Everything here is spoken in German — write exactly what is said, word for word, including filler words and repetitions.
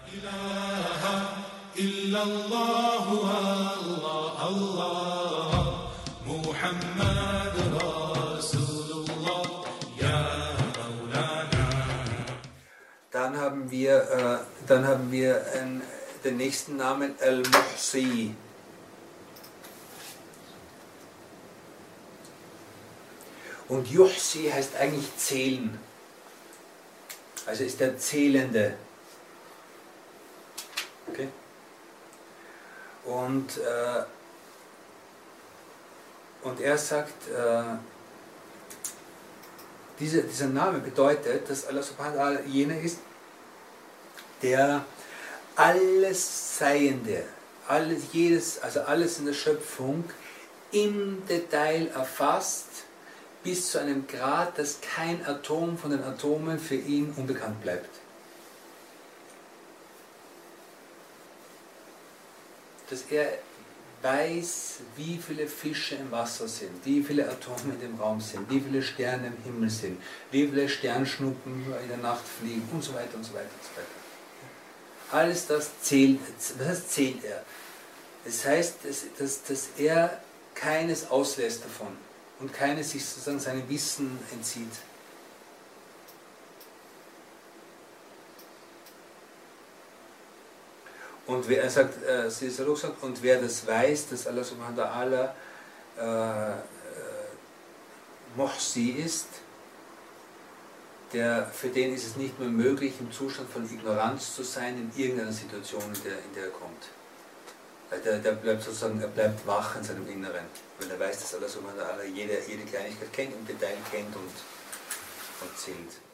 ilaha illallah, Allah, Allah, Muhammad Rasulullah, ya Maulana. Dann haben wir, äh, dann haben wir äh, den nächsten Namen Al-Muhsi. Und Yuhsi heißt eigentlich zählen. Also ist der Zählende. Okay? Und, äh, und er sagt, äh, diese, dieser Name bedeutet, dass Allah subhanahu wa ta'ala jener ist, der alles Seiende, alles, jedes, also alles in der Schöpfung im Detail erfasst, bis zu einem Grad, dass kein Atom von den Atomen für ihn unbekannt bleibt. Dass er weiß, wie viele Fische im Wasser sind, wie viele Atome in dem Raum sind, wie viele Sterne im Himmel sind, wie viele Sternschnuppen in der Nacht fliegen und so weiter und so weiter und so weiter. Alles das zählt, was heißt zählt er? Das heißt, dass, dass, dass er keines auslässt davon und keines sich sozusagen seinem Wissen entzieht. Und wer, er sagt, äh, sagt, und wer das weiß, dass Allah subhanahu wa ta'ala äh, äh, Muhsi ist, der, für den ist es nicht mehr möglich, im Zustand von Ignoranz zu sein in irgendeiner Situation, in der, in der er kommt. Der, der bleibt sozusagen, er bleibt wach in seinem Inneren, weil er weiß, dass Allah subhanahu wa ta'ala jede, jede Kleinigkeit kennt, im Detail kennt und, und zählt.